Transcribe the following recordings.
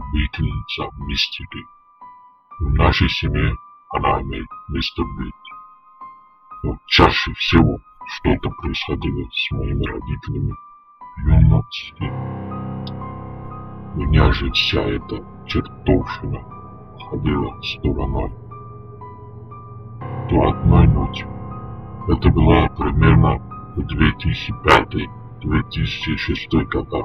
обительница мистики. В нашей семье она имеет место быть. Но чаще всего что-то происходило с моими родителями в юности. Меня же вся эта чертовщина ходила стороной. До одной ночи. Это было примерно в 2005-2006 годах.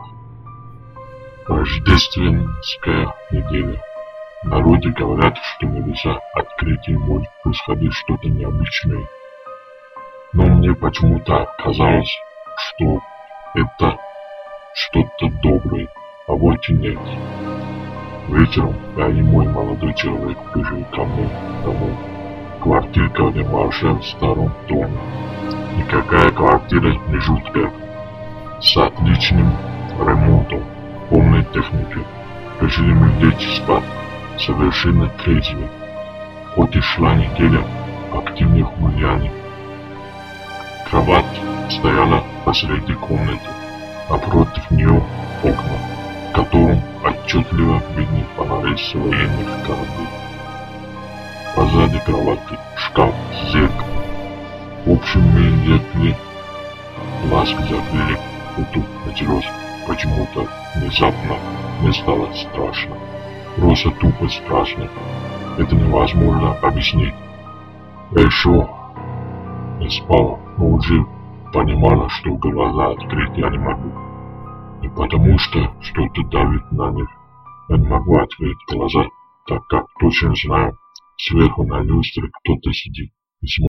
Рождественская неделя. В народе говорят, что нельзя открытий может происходить что-то необычное. Но мне почему-то казалось, что это что-то доброе, а вот и нет. Вечером я и мой молодой человек пришли ко мне домой. Квартирка небольшая в старом доме. Никакая квартира не жуткая. С отличным ремонтом, полной техникой. Решили мы лечь спать совершенно трезвый. Хоть и шла неделя активных гуляний. Кровать стояла посреди комнаты, а против нее окна, в котором отчетливо видны фонари с военных кораблей. Позади кровати шкаф с зеркалом. В общем, мы легли, ласк закрыли, и тут началось почему-то внезапно. Мне стало страшно. Просто тупо страшно. Это невозможно объяснить. Я еще не спала, но уже понимала, что глаза открыть я не могу. Не потому что что-то давит на них. Я не могу открыть глаза, так как точно знаю, сверху на люстре кто-то сидит.